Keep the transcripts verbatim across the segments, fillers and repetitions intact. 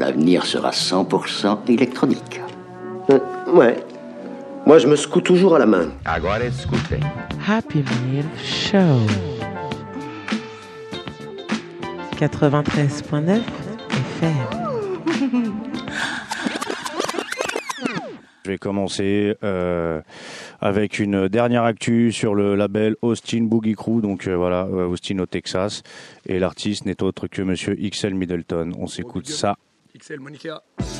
L'avenir sera cent pour cent électronique. Euh, ouais. Moi, je me secoue toujours à la main. Agora escutem. Happy Meal Show. quatre-vingt-treize virgule neuf F M. Je vais commencer euh, avec une dernière actu sur le label Austin Boogie Crew. Donc euh, voilà, Austin au Texas. Et l'artiste n'est autre que Monsieur X L Middleton. On s'écoute ça. X L Monica.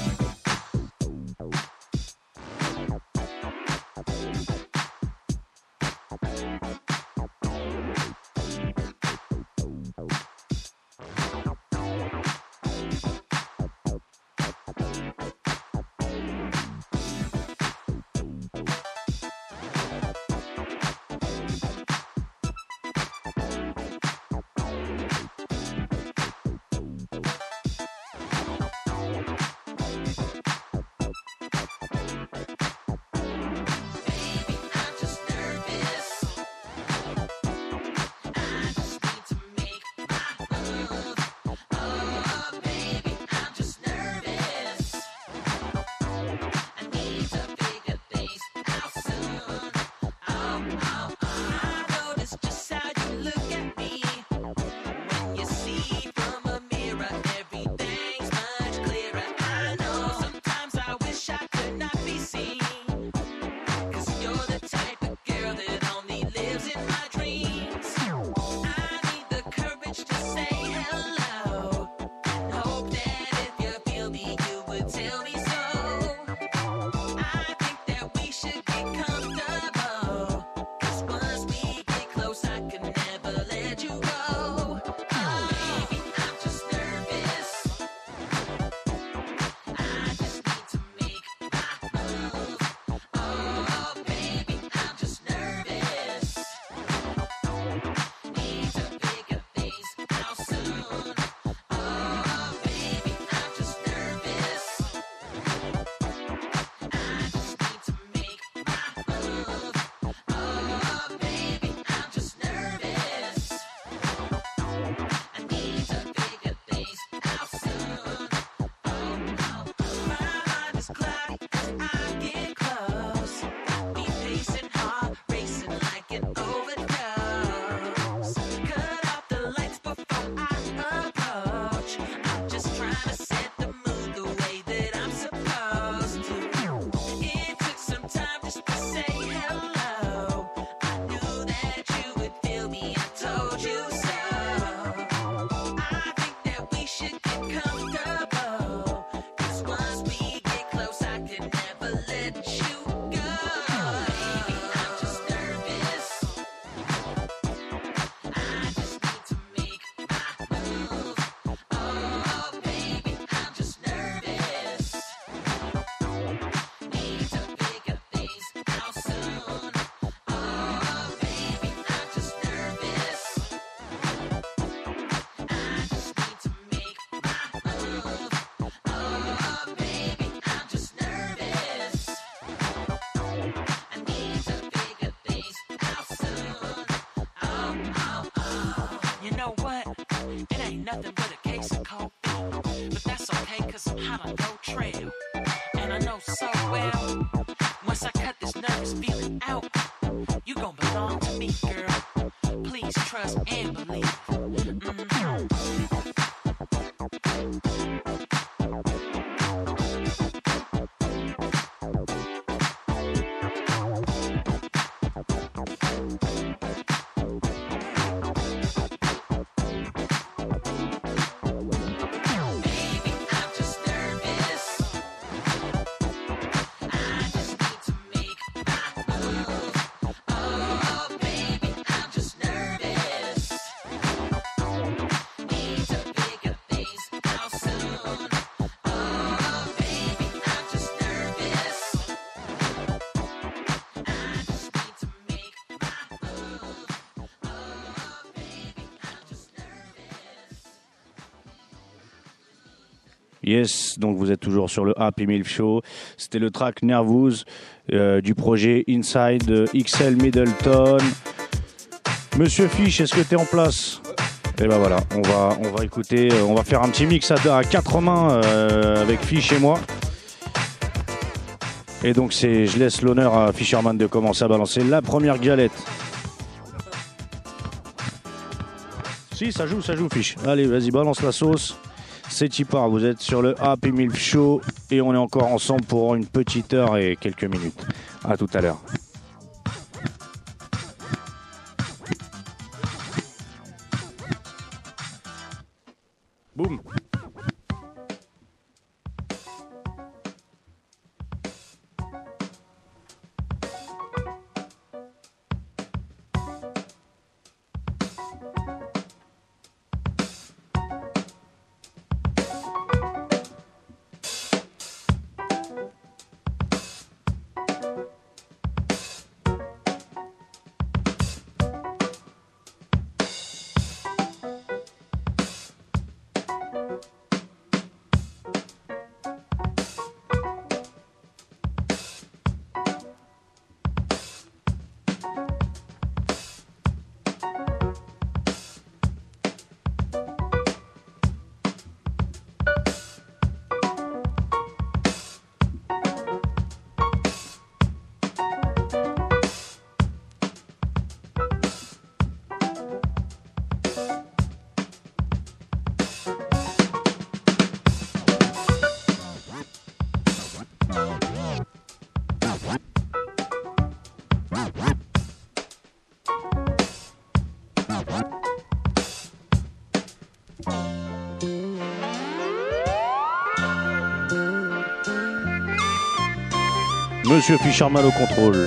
Yes, donc vous êtes toujours sur le Happy Meal Show. C'était le track Nervous euh, du projet Inside de X L Middleton. Monsieur Fish, est-ce que tu es en place ? Et ben voilà, on va, on va écouter, on va faire un petit mix à, à quatre mains euh, avec Fish et moi. Et donc c'est, je laisse l'honneur à Fisherman de commencer à balancer la première galette. Si, ça joue, ça joue, Fish. Allez, vas-y, balance la sauce. C'est y part, vous êtes sur le Happy Milk Show et on est encore ensemble pour une petite heure et quelques minutes. À tout à l'heure. Boum. Monsieur Fisherman au contrôle.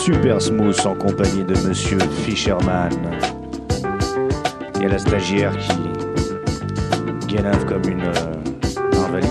Super Smooth en compagnie de Monsieur Fisherman. Il y a la stagiaire qui galave comme une euh, invalide.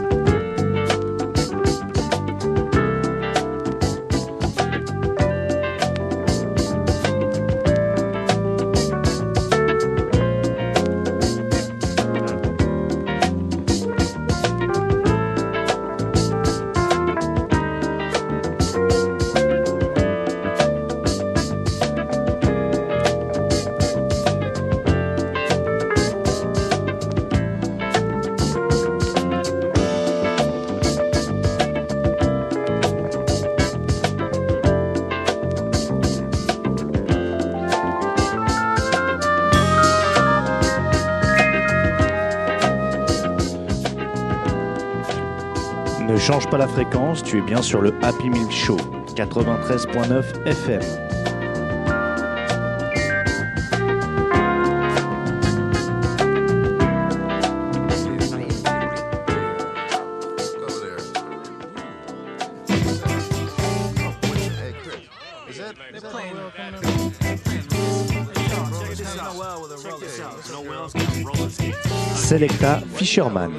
Ne change pas la fréquence, tu es bien sur le Happy Meal Show, quatre-vingt-treize point neuf F M. Selecta Fisherman.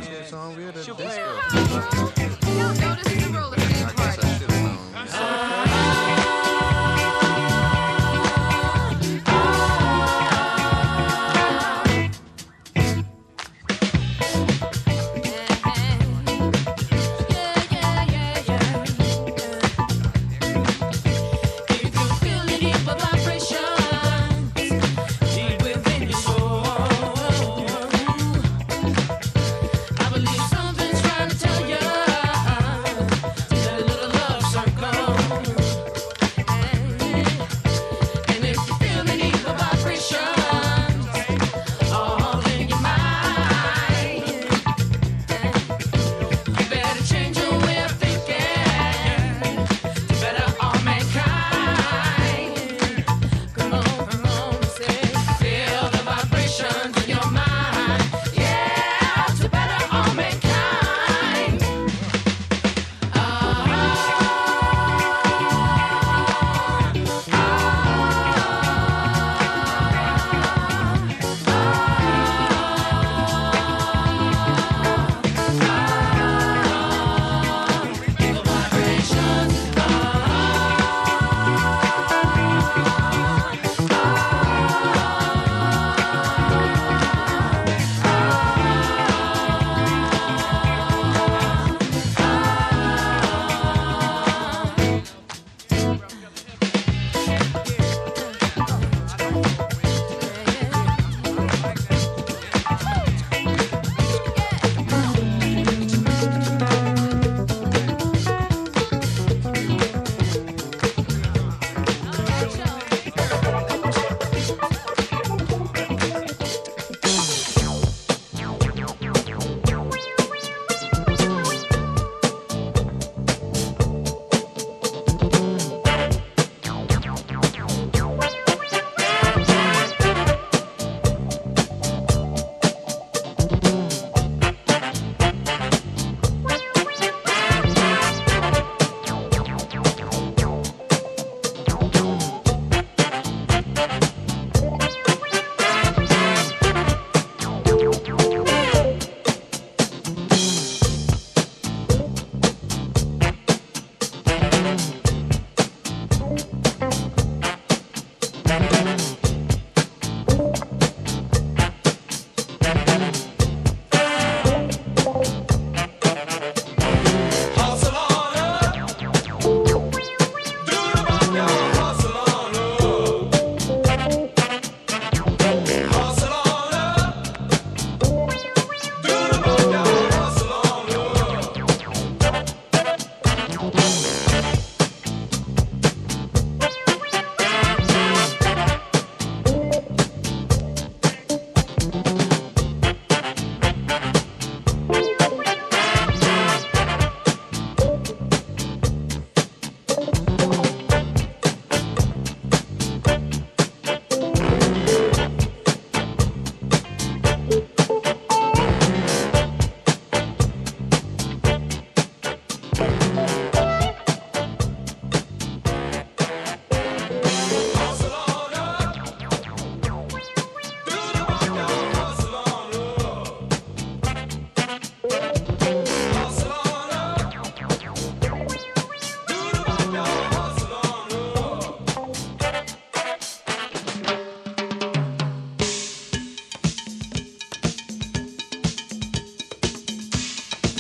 I believe something's trying to tell you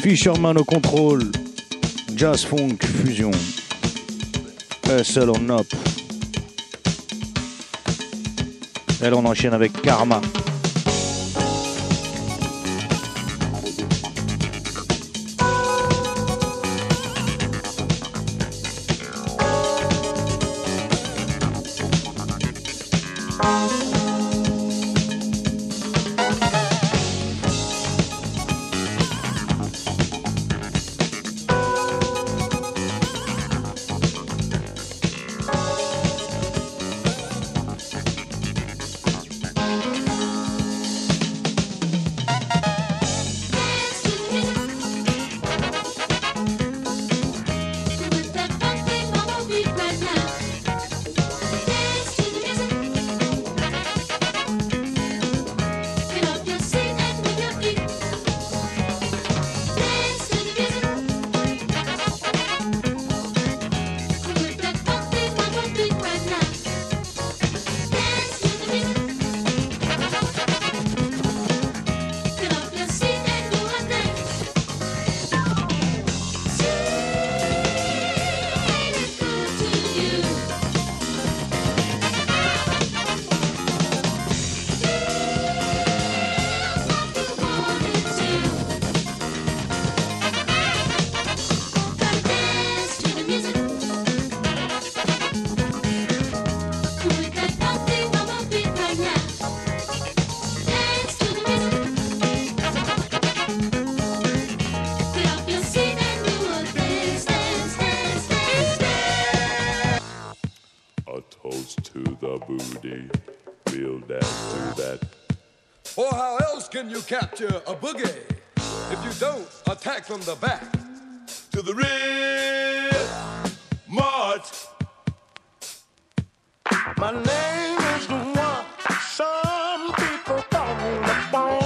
Fisherman au contrôle. Jazz Funk Fusion. S L on up. Elle, on enchaîne avec Karma. You capture a boogie if you don't attack from the back to the rear march. My name is the one. Some people call me the bone.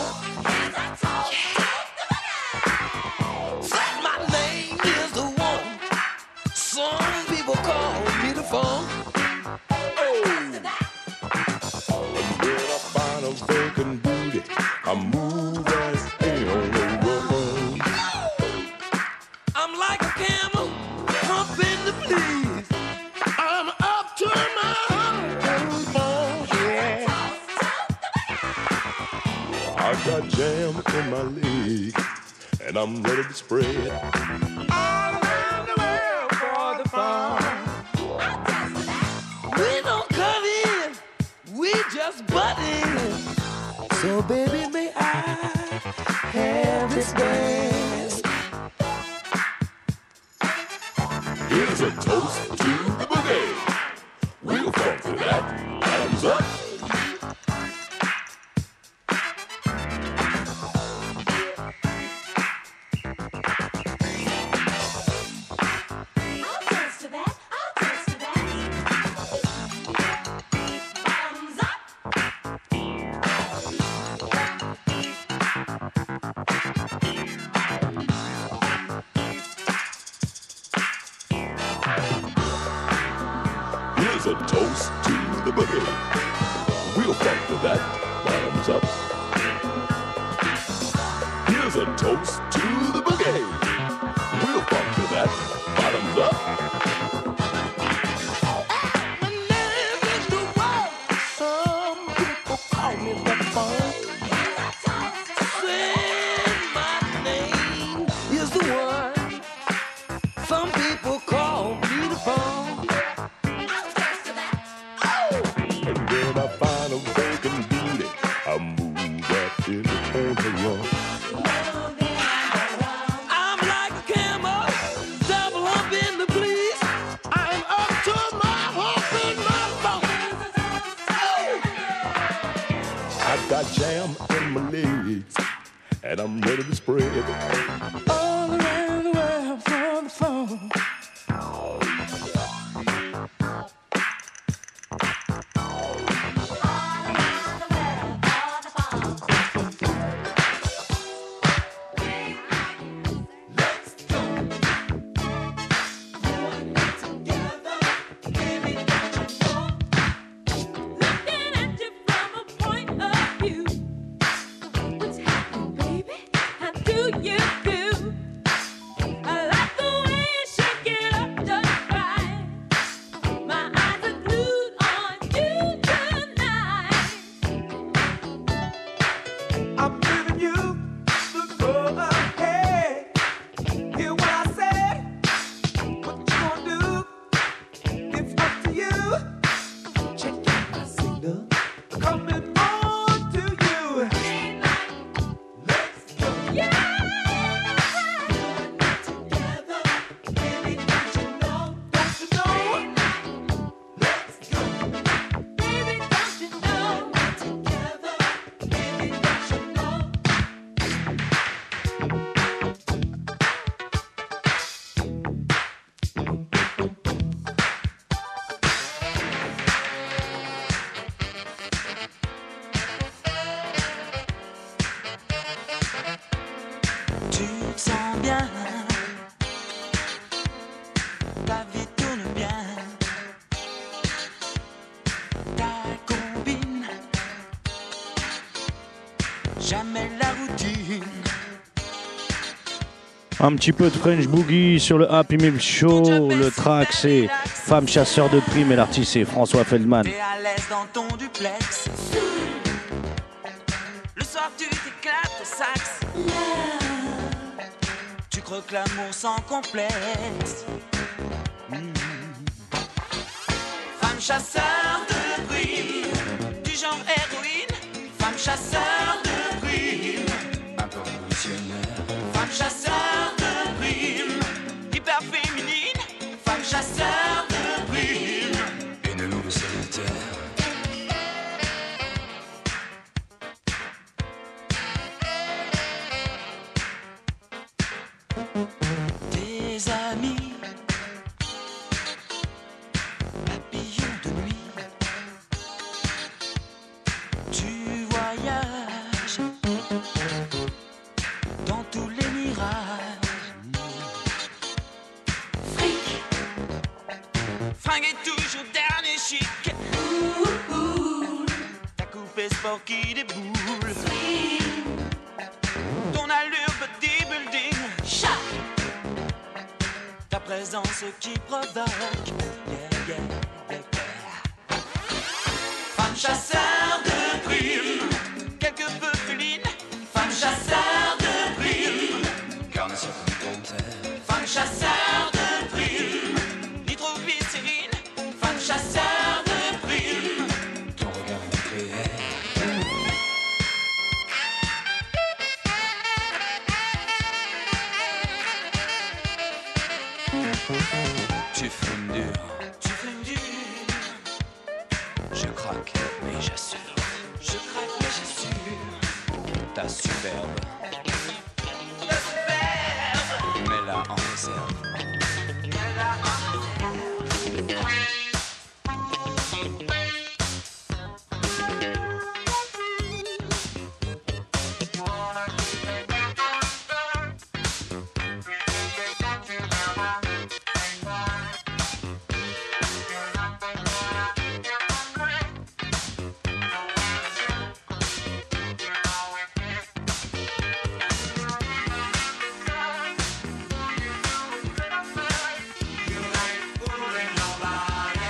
My name is the one. Some people call me the phone. Oh, and when I find a vacant booty, I move as on the road. I'm like a camel, pumping the fleas. I'm up to my hundred bones, yeah. I got jam in my leg, and I'm ready to spread all around the world for the fun. We don't cut in, we just butt in. So baby, may I have this dance? Here's a toast to the boogie. We'll funk to that. Hands up. A toast to the boogie. We'll funk to that. Bottoms up. Here's a toast to the boogie. We'll funk to that. Bottoms up. My name is the one. Some people call me the phone. Say my name is the one. Some people call me the phone. I'm like a camel, double hump in the police. I'm up to my hump in my bone. I've got jam in my legs, and I'm ready to spread all around the world for the phone. You do. jamais la routine. Un petit peu de French Boogie sur le Happy Meal Show. Le track c'est Femme chasseur de primes et l'artiste c'est François Feldman. T'es à l'aise dans ton duplex. Le soir tu t'éclates au sax. Tu croques l'amour sans complexe. Mmh. Femme chasseur de primes, du genre héroïne. Femme chasseur de primes, un peu révolutionnaire. Femme chasseur de primes, hyper féminine. Femme chasseur de primes, une louve solitaire. Tes amis, papillons de nuit. Tu voyages dans tous les mirages. Fric, fringué toujours dernier chic. Ouh, ouh. Ta coupe est sport qui déboule. Ton allure bodybuilding. Chat. Ta présence qui provoque. Yeah, yeah, yeah, yeah. Femme chasseur de primes, quelque peu féline. Femme chasseur de primes, carnation volontaire. Femme chasseur de primes, nitroglycérine. Femme chasseur de primes, ton regard nucléaire. Tu fumes dur, tu fumes dur. Je craque, mais j'assure. Je craque, mais j'assure. Ta superbe, ta superbe, mets-la en réserve. Mets-la en réserve. You ain't fooling nobody.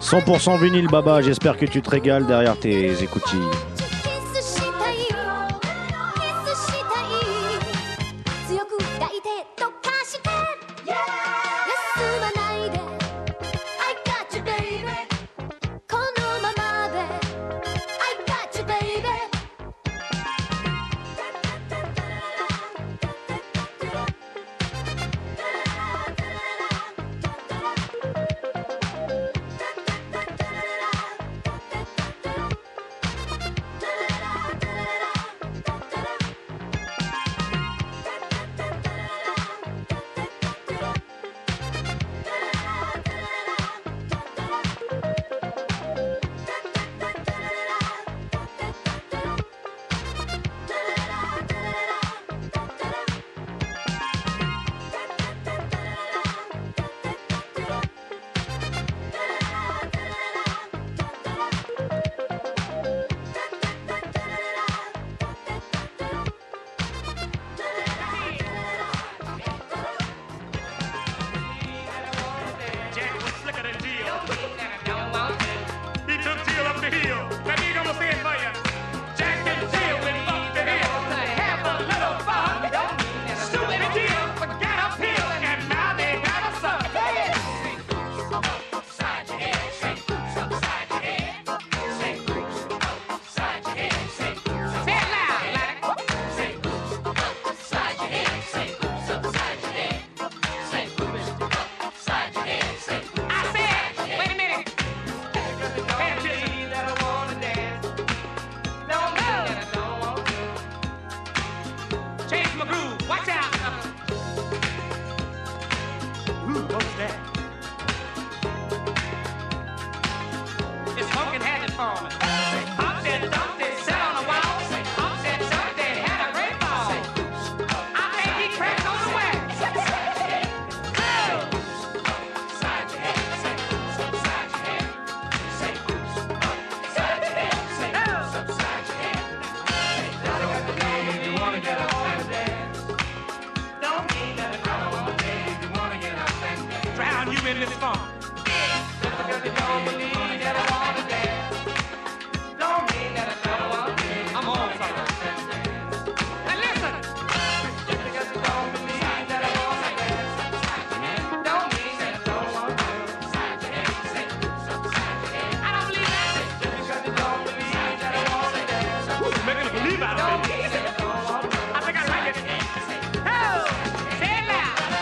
cent pour cent vinyle, Baba. J'espère que tu te régales derrière tes écoutilles.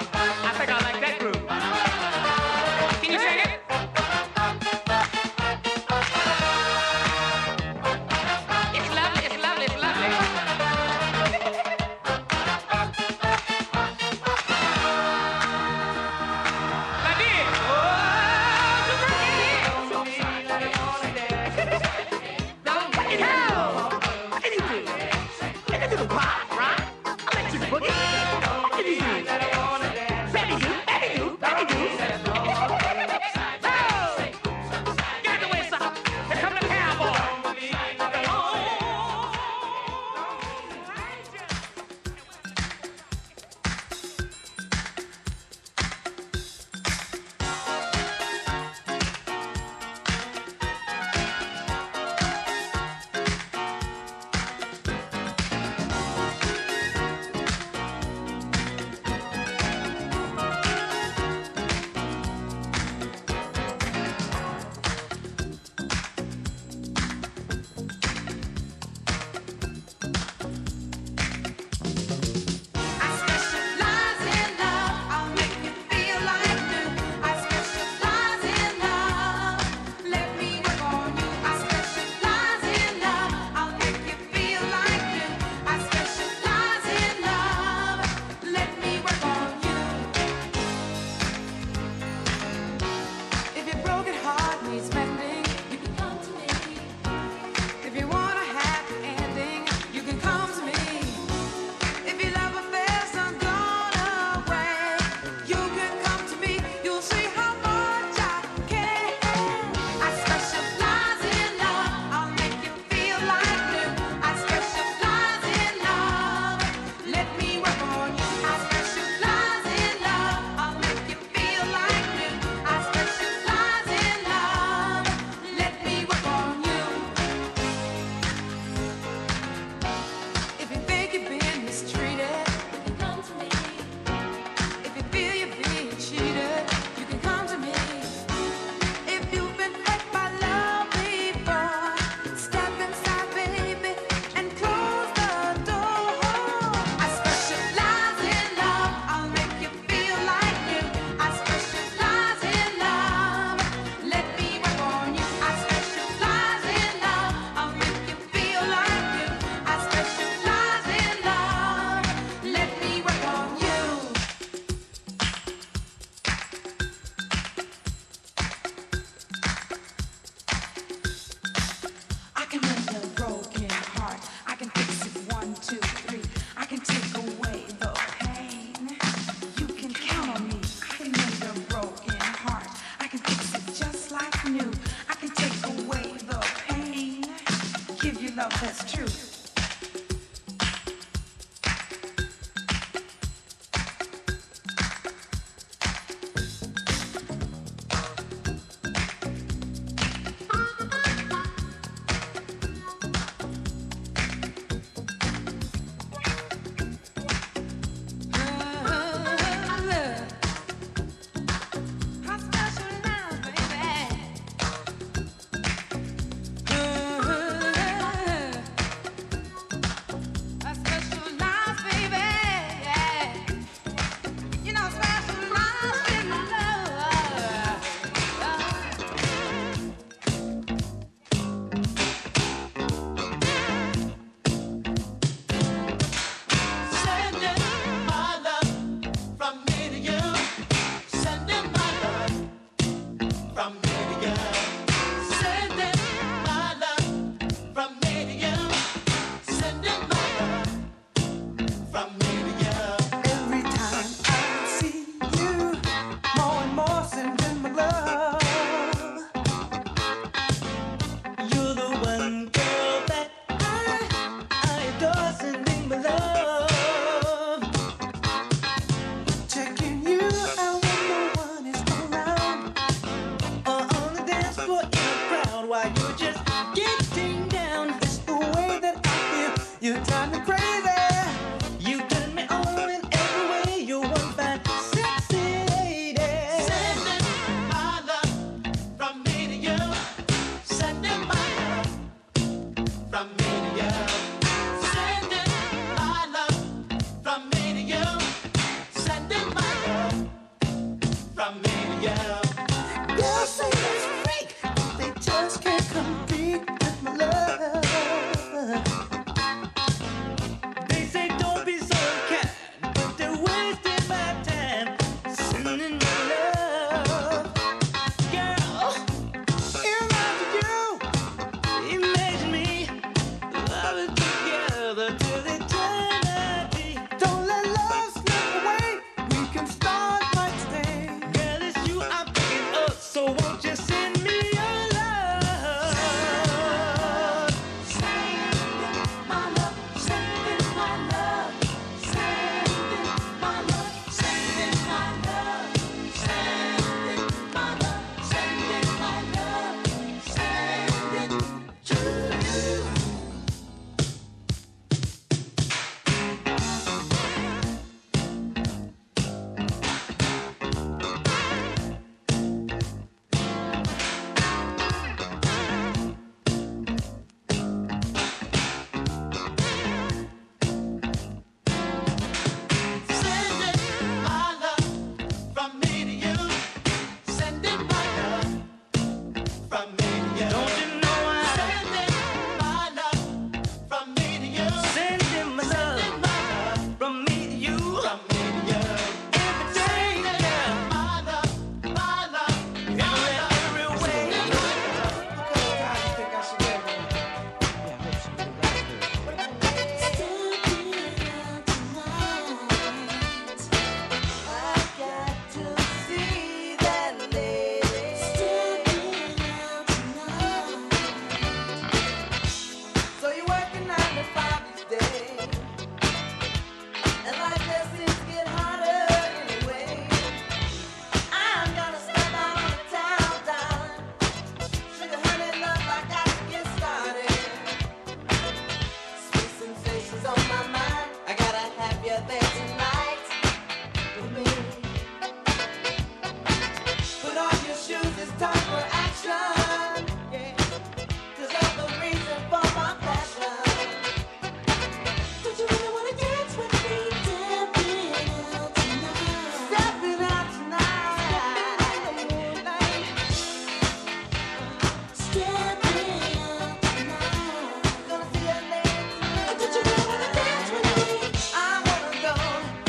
I think I like that groove. Can you sing it? know that's true.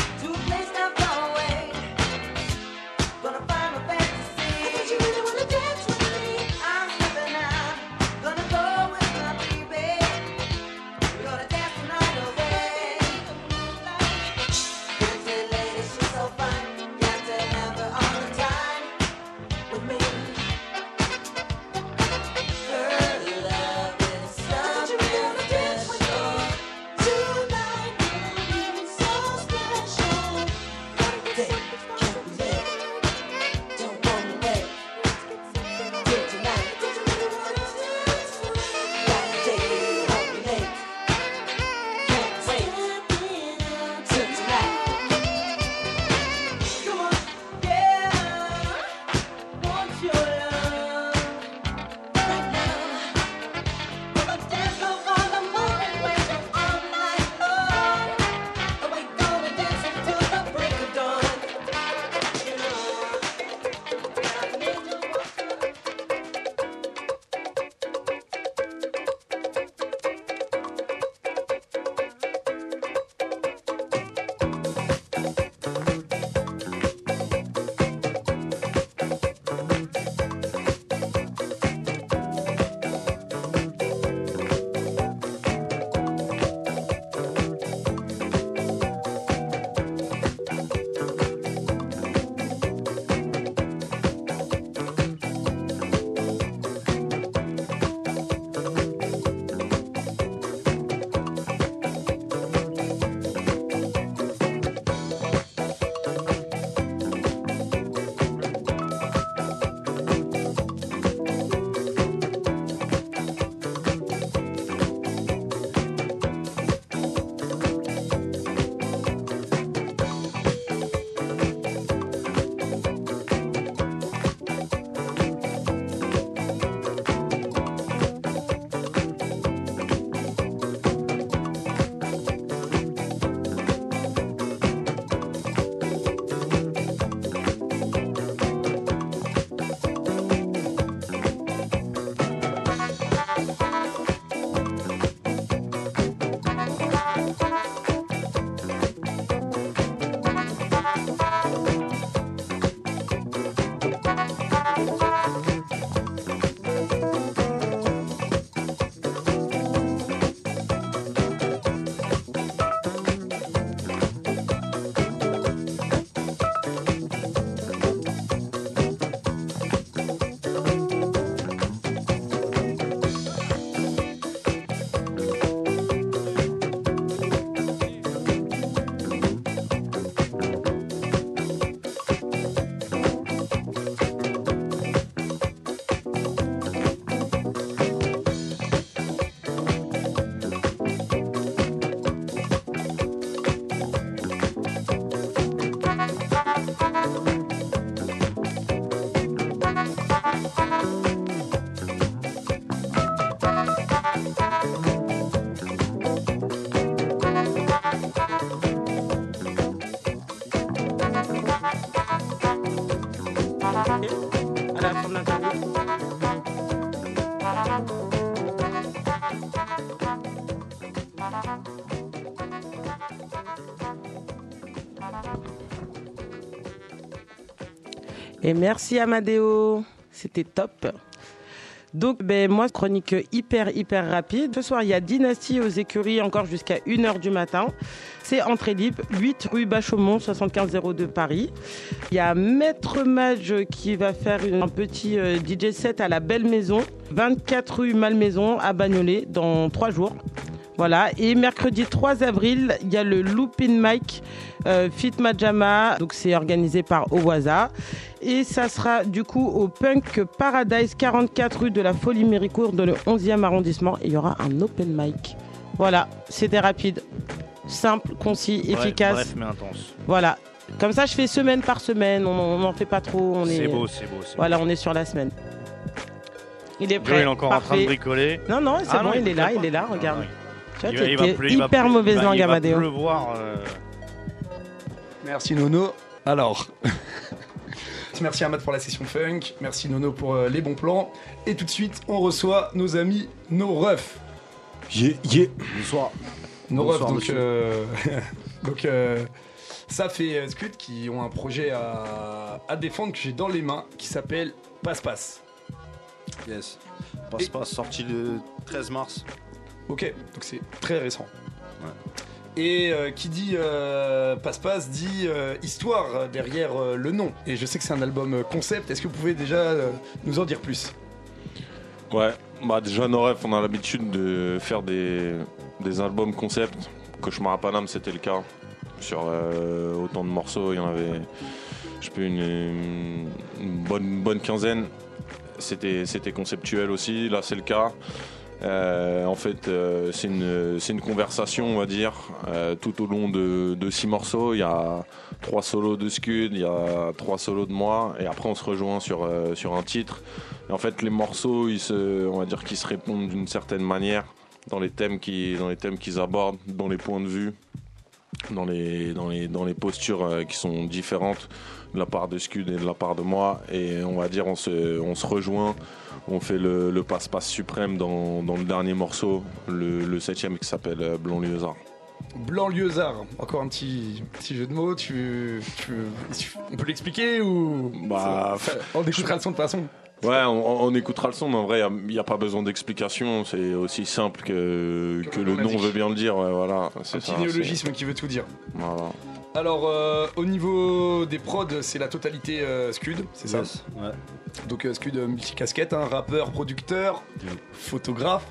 Gonna find my fantasy. I thought you really wanna dance. la fin de l'interview. Et merci Amadeo, c'était top. Donc, ben, moi, chronique hyper, hyper rapide. Ce soir, il y a Dynasty aux écuries encore jusqu'à une heure du matin. C'est entrée libre, huit rue Bachaumont, soixante-quinze zéro deux Paris. Il y a Maître Mage qui va faire un petit euh, D J set à la Belle Maison, vingt-quatre rue Malmaison à Bagnolet, dans trois jours. Voilà. Et mercredi trois avril, il y a le Loopin Mike euh, Fit Majama. Donc, c'est organisé par Owaza. Et ça sera du coup au Punk Paradise, quarante-quatre rue de la Folie Méricourt, dans le onzième arrondissement. Et il y aura un open mic. Voilà, c'était rapide, simple, concis, Bref, efficace. Bref, mais intense. Voilà, comme ça je fais semaine par semaine, on n'en fait pas trop. On est, C'est beau, c'est beau. c'est Voilà, beau. on est sur la semaine. Il est Joe, prêt, il est encore parfait. en train de bricoler. Non, non, c'est Ah bon, non, il est là, peut-être il est là, pas. regarde. Ah, Tu vois, il va- il va t'es pleu- il va hyper pleu- mauvaise il va- langue, il va Amadeo. pleuvoir, euh, Merci Nono. Alors, merci Ahmad pour la session funk, merci Nono pour euh, les bons plans. Et tout de suite, on reçoit nos amis, nos refs. Yeah, yeah. Bonsoir. Nos Bonsoir, refs, donc, monsieur. euh, donc euh, ça fait euh, Scud qui ont un projet à, à défendre que j'ai dans les mains qui s'appelle Passe-Passe. Yes. Passe-passe, sorti le treize mars. Ok, donc c'est très récent. Ouais. Et euh, qui dit euh, Passe-Passe dit euh, histoire derrière euh, le nom. Et je sais que c'est un album euh, concept. Est-ce que vous pouvez déjà euh, nous en dire plus? Ouais, bah déjà Noref, on a l'habitude de faire des, des albums concept. Cauchemar à Paname, c'était le cas. Sur euh, autant de morceaux, il y en avait, je sais plus, une, une, une bonne, bonne quinzaine. C'était, c'était conceptuel aussi, là c'est le cas. Euh, en fait, euh, c'est une, c'est une conversation, on va dire, euh, tout au long de, de six morceaux. Il y a trois solos de Scud, il y a trois solos de moi, et après on se rejoint sur, euh, sur un titre. Et en fait, les morceaux, ils se, on va dire qu'ils se répondent d'une certaine manière dans les thèmes qui, dans les thèmes qu'ils abordent, dans les points de vue, dans les, dans les, dans les postures euh, qui sont différentes de la part de Scud et de la part de moi. Et on va dire, on se, on se rejoint. On fait le, le passe-passe suprême dans, dans le dernier morceau, le, le septième qui s'appelle euh, Blanc-Lieuezard. Blanc-Lieuezard, encore un petit, petit jeu de mots. Tu, tu, on peut l'expliquer ou Bah, ça, on écoutera le son de toute façon. Ouais, on, on écoutera le son, mais en vrai, il n'y a, a pas besoin d'explication. C'est aussi simple que, que le nom veut bien le dire. Ouais, voilà, c'est Un petit ça, néologisme qui veut tout dire. c'est- Voilà. Alors, euh, au niveau des prods, c'est la totalité euh, Scud, c'est ça? Yes. Ouais. Donc euh, Scud euh, multicasquette, hein, rappeur, producteur, photographe.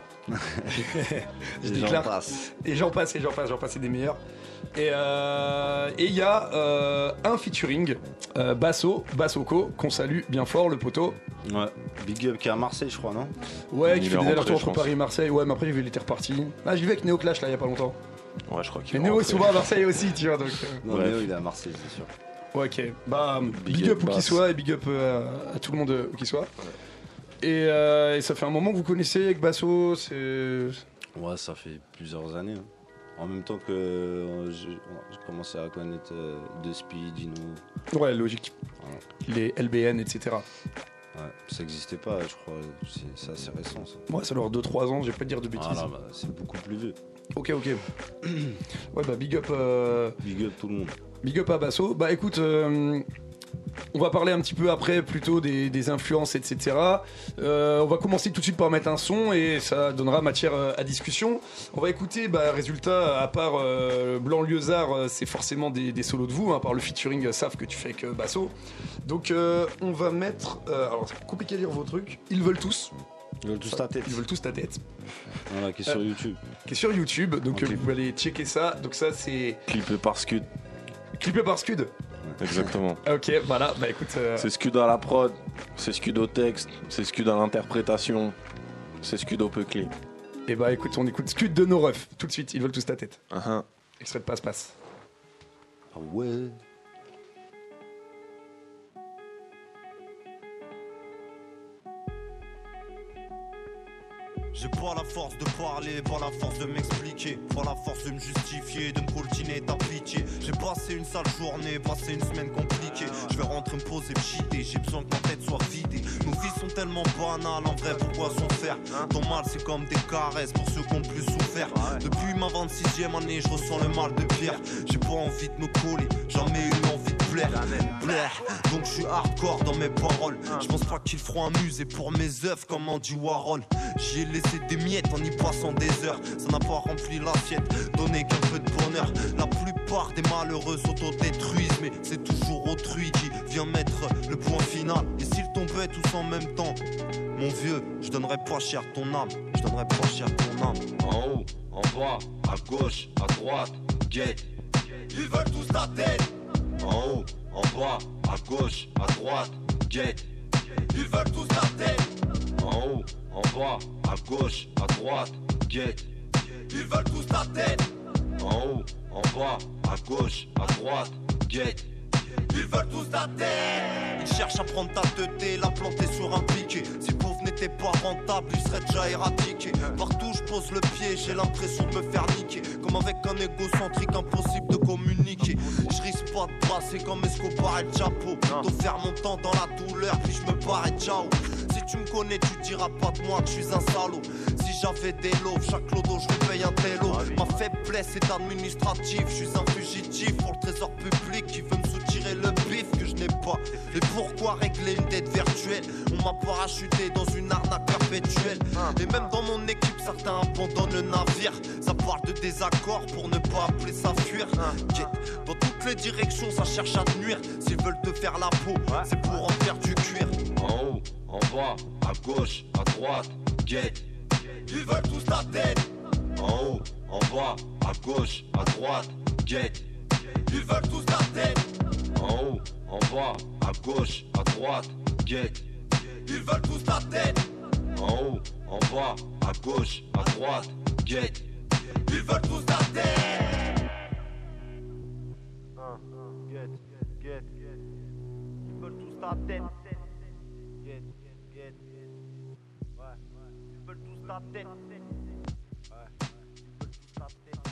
Je Et j'en déclare. passe. Et j'en passe, et j'en passe, j'en passe, c'est des meilleurs. Et euh, et il y a euh, un featuring, euh, Basso, Bassoko, qu'on salue bien fort, le poteau. Ouais. Big Up qui est à Marseille, je crois, non? Ouais, Il qui est fait des rentré, allers-retours je entre pense. Paris et Marseille. Ouais, mais après, j'ai vu, il était reparti. Ah, j'ai vu avec Néo Clash là, il y a pas longtemps. Ouais, je crois qu'il Mais est Néo est rentré. souvent à Marseille aussi, tu vois. Donc, euh, Non, Bref. mais il est à Marseille, c'est sûr. ouais, ok. Bah, big, Big up up où qu'il Bass. soit et big up euh, à tout le monde euh, où qu'il soit. Et, euh, et ça fait un moment que vous connaissez avec Basso, c'est. Ouais, ça fait plusieurs années. hein. En même temps que euh, j'ai j'ai commencé à connaître euh, De Speed, Dino. Ouais, logique. Les L B N, et cetera. Ouais, ça n'existait pas, je crois. C'est c'est assez récent, ça. Ouais, ça doit avoir deux trois ans, je vais pas te dire de bêtises. Ah là, bah, c'est beaucoup plus vieux. Ok, ok. Ouais, bah, big up. euh, Big Up tout le monde. Big up à Basso. Bah écoute, euh, on va parler un petit peu après plutôt des, des influences, et cetera. Euh, on va commencer tout de suite par mettre un son et ça donnera matière euh, à discussion. On va écouter, bah, résultat, à part euh, Blanc-Lieuezard, euh, c'est forcément des, des solos de vous, hein, par le featuring euh, Saf que tu fais avec euh, Basso. Donc euh, on va mettre. euh, alors c'est compliqué à lire vos trucs. Ils veulent tous. Ils veulent tous ta tête. Ils veulent tous ta tête. Voilà, qui est sur YouTube. Qui est sur YouTube. Donc Ok. euh, vous pouvez aller checker ça. Donc ça c'est Clippé par Scud. clippé par Scud. Exactement. Ok, voilà. Bah écoute. euh, C'est Scud à la prod, c'est Scud au texte, c'est Scud à l'interprétation, c'est Scud au peu clé. Et bah écoute, on écoute Scud de nos refs. Tout de suite, ils veulent tous ta tête. Uh-huh. Extrait de passe-passe. Ah ouais. J'ai pas la force de parler, pas la force de m'expliquer, pas la force de me justifier, de me coltiner ta pitié. J'ai passé une sale journée, passé une semaine compliquée. Je vais rentrer me poser, me cheater, j'ai besoin que ma tête soit vidée. Nous tellement banal, en vrai pourquoi s'en faire? Ton mal c'est comme des caresses pour ceux qui ont plus souffert. Depuis ma vingt-sixième année je ressens le mal de pierre. J'ai pas envie de me coller, jamais eu envie de plaire, plaire. Donc je suis hardcore dans mes paroles. Je pense pas qu'ils feront un musée pour mes œuvres comme Andy Warhol. J'y ai laissé des miettes en y passant des heures. Ça n'a pas rempli l'assiette, donné qu'un peu de bonheur. La plupart des malheureux s'autodétruisent, mais c'est toujours autrui qui vient mettre le point final. Et s'ils tombaient tous en même temps, mon vieux, je donnerais pas cher ton âme. Je donnerais pas cher ton âme. En haut, en bas, à gauche, à droite, guette. Ils veulent tous ta tête. En haut, en bas, à gauche, à droite, guette. Ils veulent tous ta tête. En haut, en bas, à gauche, à droite, guette. Ils veulent tous ta tête. En haut, en bas, à gauche, à droite, guette. Ils veulent tous ta tête. Ils cherchent à prendre ta teuté, la planter sur un piquet. Si le pauvre n'était pas rentable, il serait déjà éradiqué. Partout je pose le pied, j'ai l'impression de me faire niquer. Comme avec un égocentrique impossible de communiquer. Je risque pas de passer comme Escobar et Chapo. Plutôt faire mon temps dans la douleur, puis je me barre et ciao. Si tu me connais, tu diras pas de moi que je suis un salaud. Si j'avais des lots, chaque lodo je lui paye un télo. Ma faiblesse est administrative, je suis un fugitif pour le trésor public qui veut me soutirer le bif que je n'ai pas. Et pourquoi régler une dette virtuelle? On m'a parachuté dans une arnaque perpétuelle. Et même dans mon équipe, certains abandonnent le navire. Ça parle de désaccord pour ne pas appeler ça fuir. Dans toutes les directions, ça cherche à te nuire. S'ils veulent te faire la peau, c'est pour en faire du cuir. En haut, en bas, à gauche, à droite, guette. Ils veulent tous ta tête. En haut, en bas, à gauche, à droite, guette. Ils veulent tous ta tête. En haut, en bas, à gauche, à droite, guette. Ils veulent tous ta tête. En haut, en bas, à gauche, à droite, guette. Ils veulent tous ta tête. Get, get, get. Ils veulent tous ta tête. Get, get, get. Ouais, ils veulent tous ta tête. Ouais, ils veulent tous ta tête.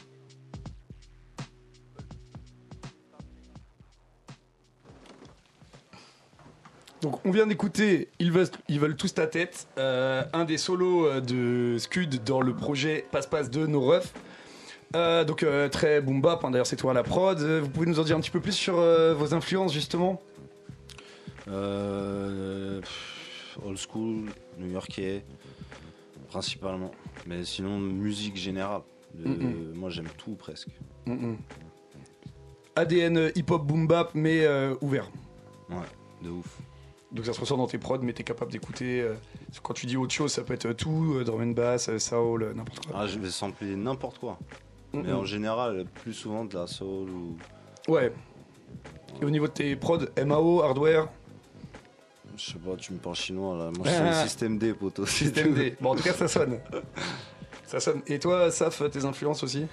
Donc on vient d'écouter Ils veulent, ils veulent tous ta tête, euh, un des solos de Scud dans le projet Passe-Passe de No Refs. Euh, donc euh, très boom bap, hein, d'ailleurs c'est toi à la prod. Vous pouvez nous en dire un petit peu plus sur euh, vos influences justement? euh, pff, Old school, new-yorkais principalement, mais sinon musique générale. De, Mm-mm. Moi j'aime tout presque. Mm-mm. A D N hip-hop boom bap mais euh, ouvert. Ouais, de ouf. Donc ça se ressent dans tes prods, mais t'es capable d'écouter. Euh, quand tu dis autre chose, ça peut être tout, euh, drum and bass, euh, soul, euh, n'importe quoi. Ah, je vais sampler n'importe quoi. Mm-mm. Mais en général, plus souvent de la soul ou. Ouais. Et au niveau de tes prods, M A O, hardware? Je sais pas, tu me parles chinois là. Moi je suis ah. Système D, poteau. Système D. Bon, en tout cas, ça sonne. Ça sonne. Et toi, Saf, tes influences aussi?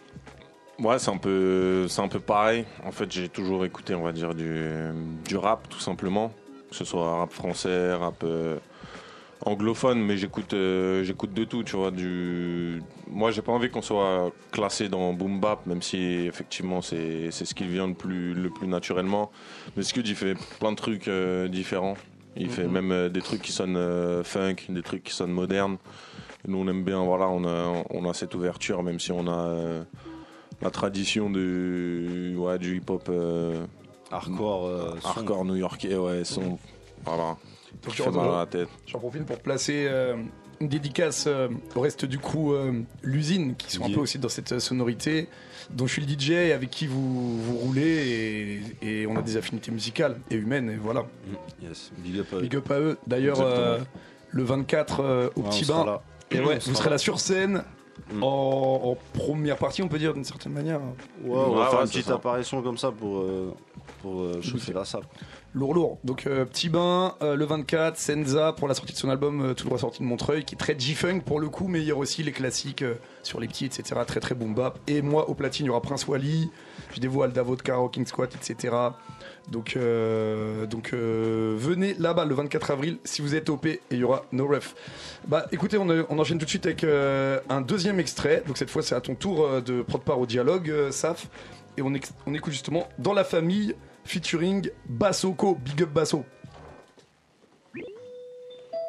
Ouais, c'est un peu, c'est un peu pareil. En fait, j'ai toujours écouté, on va dire, du, du rap, tout simplement. Que ce soit rap français, rap euh, anglophone, mais j'écoute, euh, j'écoute de tout, tu vois. Du... Moi, j'ai pas envie qu'on soit classé dans boom bap, même si effectivement c'est, c'est ce qui vient le plus, le plus naturellement. Mais Scud, il fait plein de trucs euh, différents. Il mm-hmm. fait même euh, des trucs qui sonnent euh, funk, des trucs qui sonnent modernes. Nous, on aime bien, voilà, on a, on a cette ouverture, même si on a euh, la tradition du, ouais, du hip-hop. Euh, Hardcore, euh, hardcore new-yorkais, ouais, son, voilà. Donc, je fais mal à la tête. J'en profite pour placer euh, une dédicace euh, au reste du crew euh, l'usine, qui sont yeah. un peu aussi dans cette sonorité, dont je suis le D J et avec qui vous, vous roulez et, et on a des affinités musicales et humaines, et voilà. Mm, yes, big up à eux. Big up à eux. D'ailleurs, euh, le vingt-quatre euh, au ouais, Petit Bain, et ouais, vous serez là sur scène. Mm. En, en première partie, on peut dire d'une certaine manière. Ouais, on va ouais, faire ouais, une petite ça. apparition comme ça pour, euh, pour euh, chauffer la salle. Lourd, lourd. Donc, euh, Petit Bain, euh, le vingt-quatre, Senza pour la sortie de son album euh, Tout droit sorti de Montreuil, qui est très G-Funk pour le coup, mais il y aura aussi les classiques euh, sur les petits, et cetera. Très très boom bap. Et moi, au platine, il y aura Prince Wally, je dévoile Alda Vodka, Rocking Squat, et cetera. Donc, euh, donc euh, venez là-bas le vingt-quatre avril si vous êtes O P et il y aura No Ref. Bah écoutez, on, on enchaîne tout de suite avec euh, un deuxième extrait. Donc cette fois, c'est à ton tour euh, de prendre part au dialogue, euh, Saf. Et on, ex- on écoute justement Dans la famille featuring Bassoko. Big up Basso.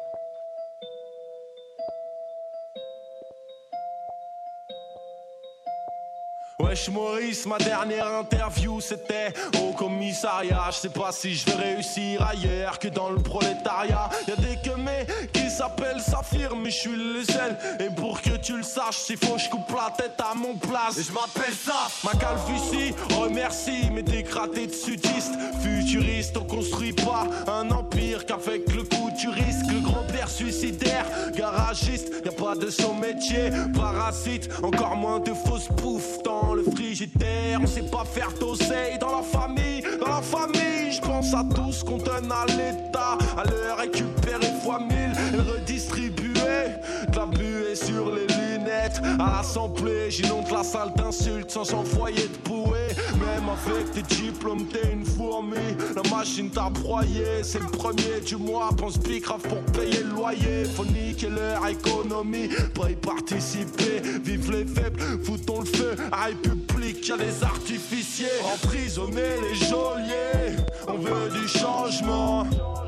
Wesh Maurice, ma dernière interview c'était au commissariat. Je sais pas si je vais réussir ailleurs que dans le prolétariat. Y'a des queumés qui s'appellent Saphir, mais je suis le seul. Et pour que tu le saches, s'il faut je coupe la tête à mon place. Et je m'appelle Saf. Ma calvitie remercie mes décratés de sudistes. Futuristes, on construit pas un empire qu'avec le coup tu risques. Le grand-père suicidaire, garagiste, y'a pas de son métier. Parasite, encore moins de fausses bouffes dans le frigidaire. On sait pas faire d'oseille dans la famille. Dans la famille, je pense à tout ce qu'on donne à l'État, à le récupérer fois mille et le redistribuer. De la buée sur les lunettes à l'assemblée. J'inonde la salle d'insultes sans envoyer de bouée. Même avec tes diplômes, t'es une fourmi. La machine t'a broyé, c'est le premier du mois. Pense big grave pour payer le loyer. Faut niquer leur économie, pas y participer. Vive les faibles, foutons le feu à République. Y'a des artificiers, emprisonner les geôliers. On veut du changement.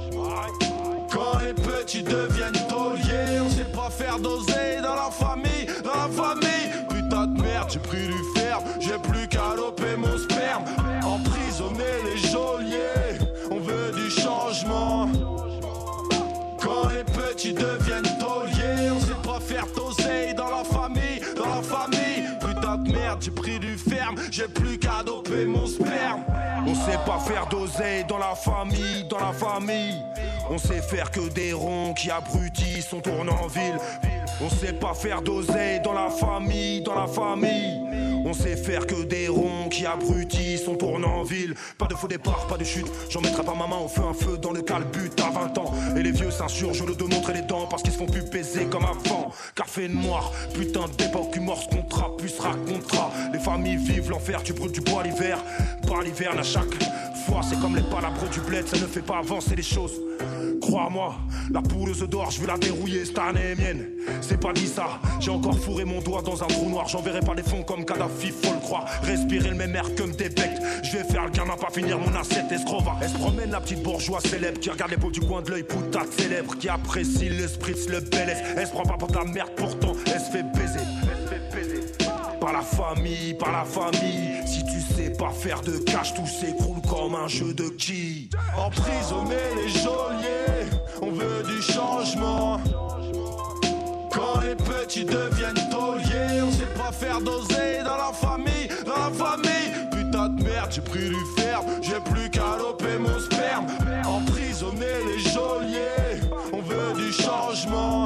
Quand les petits deviennent tauliers, on sait pas faire d'oseille dans la famille, dans la famille. Putain de merde, j'ai pris du ferme, j'ai plus qu'à loper mon sperme. Emprisonner les geôliers, on veut du changement. Quand les petits deviennent tauliers, on sait pas faire d'oseille dans la famille, dans la famille. Putain de merde, j'ai pris du ferme, j'ai plus qu'à doper mon sperme. On sait pas faire d'oseille dans la famille, dans la famille. On sait faire que des ronds qui abrutissent, on tourne en ville. On sait pas faire d'oseille dans la famille, dans la famille. On sait faire que des ronds qui abrutissent, on tourne en ville. Pas de faux départ, pas de chute. J'en mettrai pas ma main, on fait un feu dans le calbut à vingt ans. Et les vieux s'insurgent le dos montrer les dents parce qu'ils se font plus baiser comme avant. Café noir, putain d'époque, humor, ce contrat, plus racontera. Les familles vivent l'enfer, tu brûles du bois l'hiver. Par l'hiverne à chaque fois, c'est comme les palabres du bled, ça ne fait pas avancer les choses. Crois-moi, la poule aux œufs d'or, je veux la dérouiller, cette année est mienne. C'est pas dit ça, j'ai encore fourré mon doigt dans un trou noir. J'enverrai pas les fonds comme Kadhafi, faut le croire. Respirer le même air que me débecte. Je vais faire le gamin, pas finir mon assiette escrova. Elle se promène la petite bourgeoise célèbre qui regarde les peaux du coin de l'œil, putain de célèbre. Qui apprécie le spritz, le bel Elle se prend pas pour de la merde, pourtant elle se fait baiser. Elle se fait baiser. Par la famille, par la famille. Si tu sais pas faire de cash, tout s'écroule comme un jeu de qui. Emprisonner les geôliers, on veut du changement. Quand les petits deviennent tauliers, on sait pas faire d'oseille dans la famille, dans la famille. Putain de merde, j'ai pris du ferme, j'ai plus qu'à loper mon sperme. Emprisonner les geôliers, on veut du changement.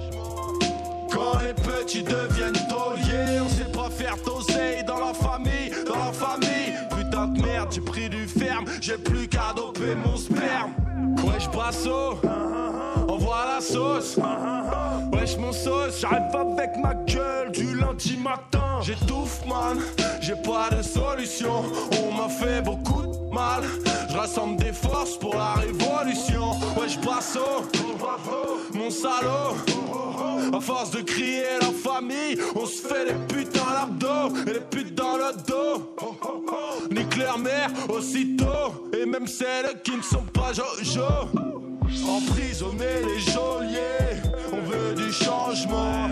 Quand les petits deviennent tauliers, on sait pas faire d'oseille dans la famille, dans la famille. Putain de merde, j'ai pris du ferme, j'ai plus qu'à doper mon sperme. Wesh Basso, envoie la sauce. Wesh mon sauce, j'arrive avec ma gueule du lundi matin. J'étouffe man, j'ai pas de solution. On m'a fait beaucoup de mal. Je rassemble des forces pour la révolution. Wesh Basso, mon salaud. À force de crier la famille, on se fait des putains à l'abdos et des putes dans le dos. Nique leur mère aussitôt, et même celles qui ne sont pas Jojo. Emprisonner les geôliers, on veut du changement.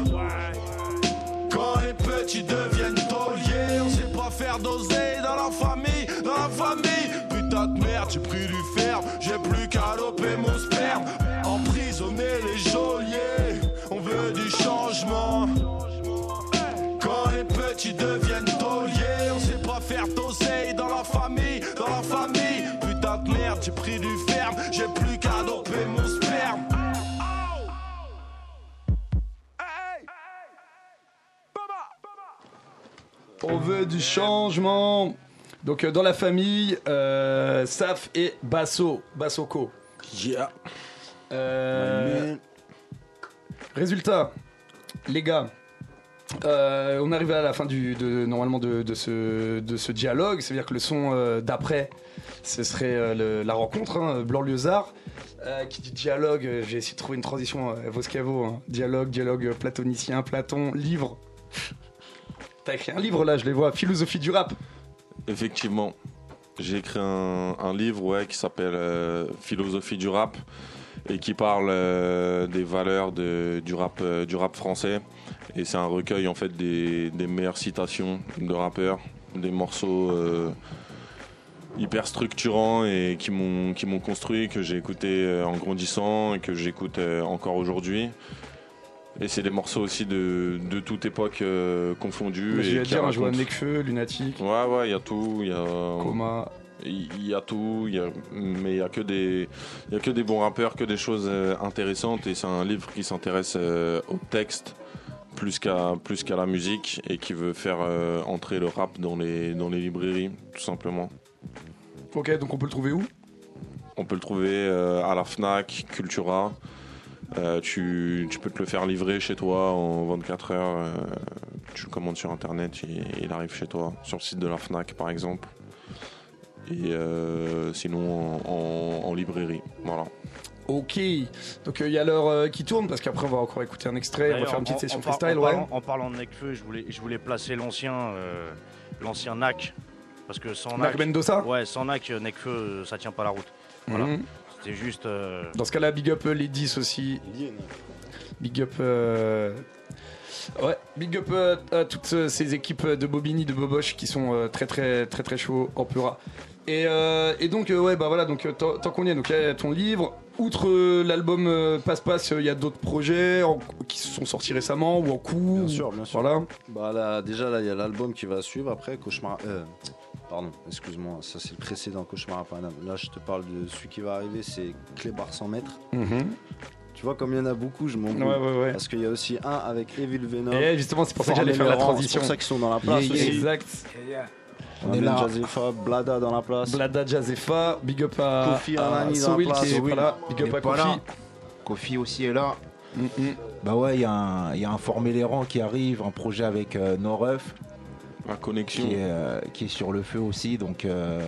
Quand les petits deviennent tauliers, on sait pas faire d'oseille dans la famille, dans la famille. Putain de merde, j'ai pris du ferme, j'ai plus qu'à loper mon sperme. Emprisonner les geôliers, on veut du changement. Quand les petits deviennent tauliers, on sait pas faire d'oseille dans la famille, dans la famille. Putain de merde, j'ai pris du ferme, j'ai plus qu'à doper mon sperme. On veut du changement. Donc euh, dans la famille, euh, Saf et Basso, Bassoko. Yeah. Euh, résultat, les gars, euh, on arrive à la fin du, de, normalement de, de, ce, de ce dialogue. C'est-à-dire que le son euh, d'après, ce serait euh, le, la rencontre, hein, Blanc-Lieusaard. Euh, qui dit dialogue, euh, j'ai essayé de trouver une transition, euh, Voscavo, hein. Dialogue, dialogue platonicien, Platon, livre. T'as écrit un livre là, je les vois, Philosophie du rap. Effectivement, j'ai écrit un, un livre ouais, qui s'appelle euh, Philosophie du rap. et qui parle euh, des valeurs de, du, rap, euh, du rap français. Et c'est un recueil en fait des, des meilleures citations de rappeurs, des morceaux euh, hyper structurants et qui m'ont, qui m'ont construit, que j'ai écouté euh, en grandissant et que j'écoute euh, encore aujourd'hui. Et c'est des morceaux aussi de, de toute époque euh, confondue. Je vais et dire, un joueur racontent- Nekfeu, Lunatic. Ouais, ouais, il y a tout. Il y a Coma. Il y a tout, il y a- mais il y a que des, il y a que des bons rappeurs, que des choses euh, intéressantes. Et c'est un livre qui s'intéresse euh, au texte plus qu'à plus qu'à la musique et qui veut faire euh, entrer le rap dans les dans les librairies, tout simplement. Ok, donc on peut le trouver où? On peut le trouver euh, à la Fnac, Cultura. Euh, tu, tu peux te le faire livrer chez toi en vingt-quatre heures. euh, tu le commandes sur internet et il arrive chez toi, sur le site de la Fnac par exemple. Et euh, sinon en, en- en librairie. Voilà. Ok, donc il euh, y a l'heure euh, qui tourne parce qu'après on va encore écouter un extrait, on va D'ailleurs, faire une petite en- session en par- freestyle. en Ouais. parlant, en parlant de Nekfeu, je voulais, je voulais placer l'ancien, euh, l'ancien N A C. Parce que sans Nac N A C. Mendoza Ouais, sans N A C, Nekfeu, euh, ça tient pas la route. Voilà. Mhm. C'était juste. euh, Dans ce cas-là, big up euh, les dix aussi. Big up. euh, Ouais, big up euh, à toutes euh, ces équipes de Bobigny, de Boboche qui sont euh, très très très très chauds en Pura. Et, euh, et donc euh, ouais bah voilà donc euh, tant, tant qu'on y est, donc il y a ton livre. Outre euh, l'album euh, Passe Passe, il y a d'autres projets en- qui se sont sortis récemment ou en cours. Bien sûr, bien sûr. Voilà. Bah là, déjà là, il y a l'album qui va suivre après, Cauchemar. euh, pardon, excuse-moi, ça c'est le précédent Cauchemar à Paname. Là, je te parle de celui qui va arriver, c'est Clébar cent mètres. Mhm. Tu vois, comme il y en a beaucoup, je m'en Ouais, bouge. ouais, ouais. Parce qu'il y a aussi un avec Evil Venom. Et justement, c'est pour ça que j'allais faire la Formé Laurent, transition. C'est pour ça qu'ils sont dans la place Yeah, aussi. exact. On, On est est là. Jazzefa, Blada dans la place. Blada Jazzefa, big up à Kofi à Anani dans la Sowil place. qui est Sowil. pas là, big Il up est à pas Kofi. là. Kofi aussi est là. Mm-mm. Bah ouais, il y, a un- il y a un Formé les rangs qui arrive, un projet avec euh, Noref. La connexion. Qui est, euh, qui est sur le feu aussi, donc euh,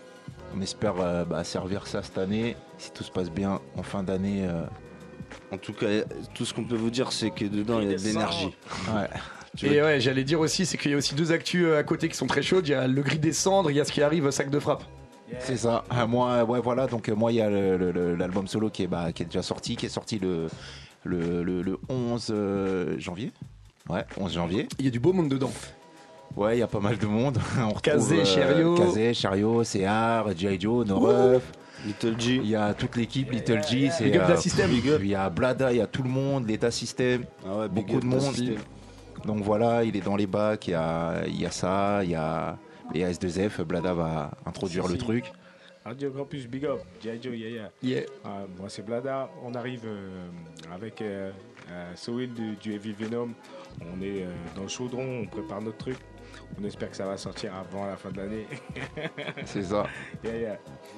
on espère euh, bah, servir ça cette année, si tout se passe bien en fin d'année. euh. En tout cas, tout ce qu'on peut vous dire, c'est que dedans, il y a de l'énergie. Ouais. Et ouais, j'allais dire aussi, c'est qu'il y a aussi deux actus euh, à côté qui sont très chaudes. Il y a le gris des cendres, il y a ce qui arrive, sac de frappe. C'est ça. Ah, moi, ouais, voilà. Donc euh, moi, il y a le- le- le- l'album solo qui est, bah, qui est déjà sorti, qui est sorti le le, le- le onze euh, janvier. Ouais, onze janvier. Il y a du beau monde dedans. Ouais, il y a pas mal de monde. On retrouve Kazé, Chériot. Kazé, Chériot, C R, G I. Joe, Noref. Little G. Il y a toute l'équipe, Little G. C'est, Big up euh, Da System. Big up. Il y a Blada, il y a tout le monde, l'État System. Ah ouais, big beaucoup up de Da monde. System. Donc voilà, il est dans les bacs. Il y a, il y a ça, il y a les A S deux F. Blada va introduire Si, le si. truc. Radio Campus, big up. G I. Joe, yeah, yeah. Yeah. Ah, moi, c'est Blada. On arrive euh, avec euh, euh, Sowil du, du Heavy Venom. On est euh, dans le chaudron, on prépare notre truc. On espère que ça va sortir avant la fin de l'année. C'est ça. Yeah, yeah.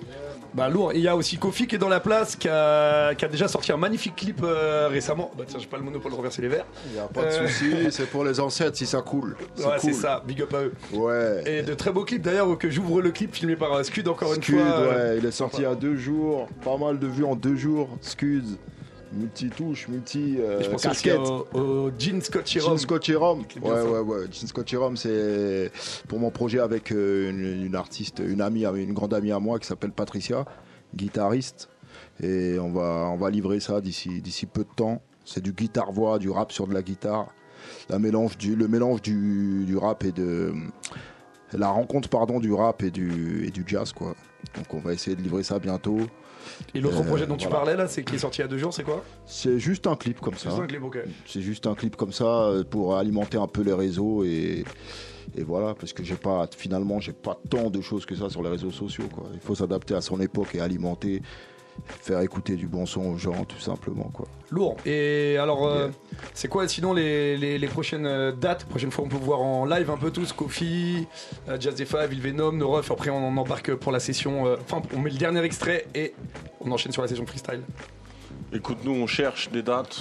Bah lourd. Et il y a aussi Kofi qui est dans la place, qui a, qui a déjà sorti un magnifique clip euh, récemment. Bah tiens, j'ai pas le monopole de renverser les verres. Y a pas de Euh, souci, c'est pour les ancêtres si ça coule. C'est Ouais, c'est cool. ça. Big up à eux. Ouais. Et de très beaux clips d'ailleurs que j'ouvre le clip filmé par euh, Scud encore Scud, une fois. ouais, euh, il est sorti il y a deux jours. Pas mal de vues en deux jours. Scud, multi-touche, multi euh, Et je pense aussi casquette. au, au Jean Scotch et Jean Rum. Scotch et Rum. Clip Ouais, bien ça. ouais, ouais. Jean Scotch et Rum, c'est pour mon projet avec euh, une, une artiste, une amie, une grande amie à moi qui s'appelle Patricia, guitariste. Et on va, on va livrer ça d'ici, d'ici peu de temps. C'est du guitare-voix, du rap sur de la guitare. La mélange du, le mélange du, du rap et de. La rencontre, pardon, du rap et du, et du jazz, quoi. Donc on va essayer de livrer ça bientôt. Et l'autre Euh, projet dont tu voilà. parlais là, c'est qui est sorti il y a deux jours, c'est quoi? C'est juste un clip comme ça. Juste un clip, ok. C'est juste un clip comme ça euh, pour alimenter un peu les réseaux et, et voilà, parce que j'ai pas, finalement, j'ai pas tant de choses que ça sur les réseaux sociaux, quoi. Il faut s'adapter à son époque et alimenter, faire écouter du bon son aux gens, tout simplement, quoi. Lourd. Et alors, euh, c'est quoi sinon les, les, les prochaines euh, dates? Prochaine fois, on peut voir en live un peu tous Kofi, euh, Jazzefa, Vilvenom, Noref. Après, on en embarque pour la session. euh, Enfin, on met le dernier extrait et on enchaîne sur la session freestyle. Écoute, nous on cherche des dates.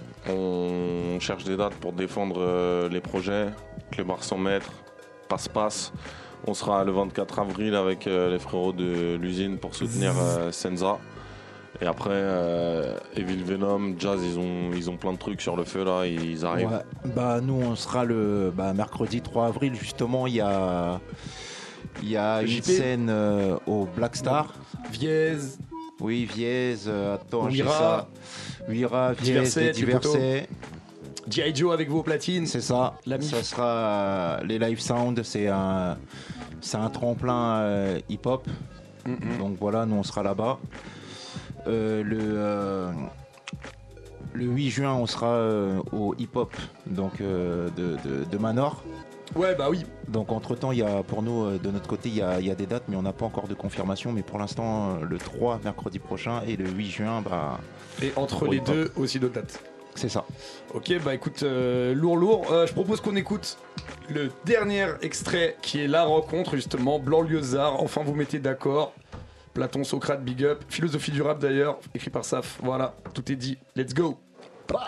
On cherche des dates pour défendre euh, les projets. Clébar cent mètres, Passe-Passe. On sera le vingt-quatre avril avec euh, les frérots de l'usine pour soutenir euh, Senza. Et après, euh, Evil Venom, Jazz, ils ont, ils ont plein de trucs sur le feu là, ils arrivent. Ouais. Bah nous on sera le bah, mercredi trois avril justement. Il y a il y a Le une J P. scène euh, au Black Star. Viez. Oui, Viez, euh, attends, j'ai Wira. ça. Wira, Viez, Diverset, Diverset. G I. Joe avec vos platines. C'est ça. Ça sera euh, les live sound, c'est un, c'est un tremplin euh, hip-hop. Mm-hmm. Donc voilà, nous on sera là-bas. Euh, le, euh, le huit juin, on sera euh, au hip-hop donc, euh, de, de, de Manor. Ouais, bah oui. Donc entre temps, il y a, pour nous, de notre côté, il y a, il y a des dates, mais on n'a pas encore de confirmation. Mais pour l'instant, le trois, mercredi prochain, et le huit juin, bah. Et entre les hip-hop. deux, aussi d'autres dates. C'est ça. Ok, bah écoute, euh, lourd, lourd. Euh, je propose qu'on écoute le dernier extrait qui est la rencontre, justement, Blanc-Lieuezard. Enfin, vous mettez d'accord. Platon, Socrate, Big Up. Philosophie du rap d'ailleurs, écrit par Saf. Voilà, tout est dit. Let's go. Blah.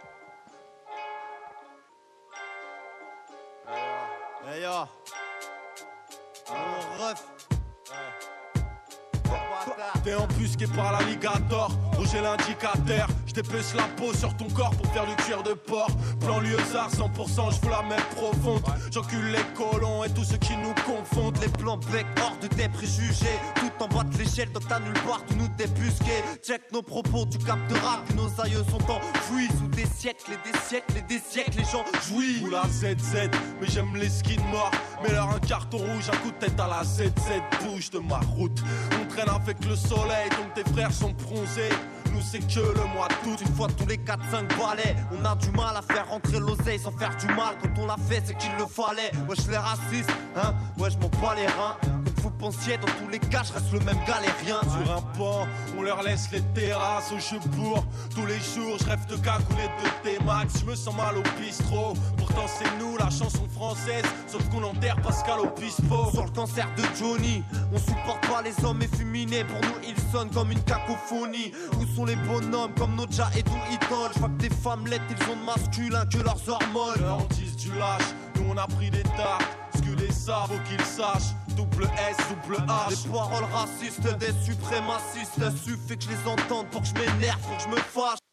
Hey yo, mon ref. T'es embusqué par l'alligator, Roger l'indicateur. Je dépece la peau sur ton corps pour faire du cuir de porc. Plan Lieuezard, cent pour cent, je veux la même profonde. J'encule les colons et tous ceux qui nous confondent. Les plans bec hors de tes préjugés. Tout en bas de l'échelle, donc t'as nulle part où nous débusquer. Check nos propos, tu capteras que nos aïeux sont enfouis sous des siècles et des siècles et des siècles. Les gens jouissent. Ou la Z Z, mais j'aime les skins morts. Mais leur un carton rouge, un coup de tête à la Z Z. Bouge de ma route, on traîne avec le soleil, donc tes frères sont bronzés. Nous c'est que le mois d'août. Une fois tous les quatre cinq balais. On a du mal à faire rentrer l'oseille sans faire du mal. Quand on l'a fait c'est qu'il le fallait. Wesh les racistes, hein. Wesh m'en bats les reins. Comme vous pensiez, dans tous les cas je reste le même galérien. Sur un banc, on leur laisse les terrasses au jeu pour. Tous les jours je rêve de cagouler de T-Max. Je me sens mal au bistrot. Pourtant c'est nous la chanson française. Sauf qu'on enterre Pascal Obispo. Sur le cancer de Johnny, on supporte pas les hommes efféminés. Pour nous ils sonnent comme une cacophonie. Où sont les bonhommes comme Noja et Dou Idol? Je vois que des femmes laides, ils ont de masculin que leurs hormones. Leurs disent du lâche, nous on a pris des tartes. Ce que les savent, faut qu'ils sachent. Double S, double H. Les paroles racistes des suprémacistes. Suffit que je les entende pour que je m'énerve, pour que je me fâche.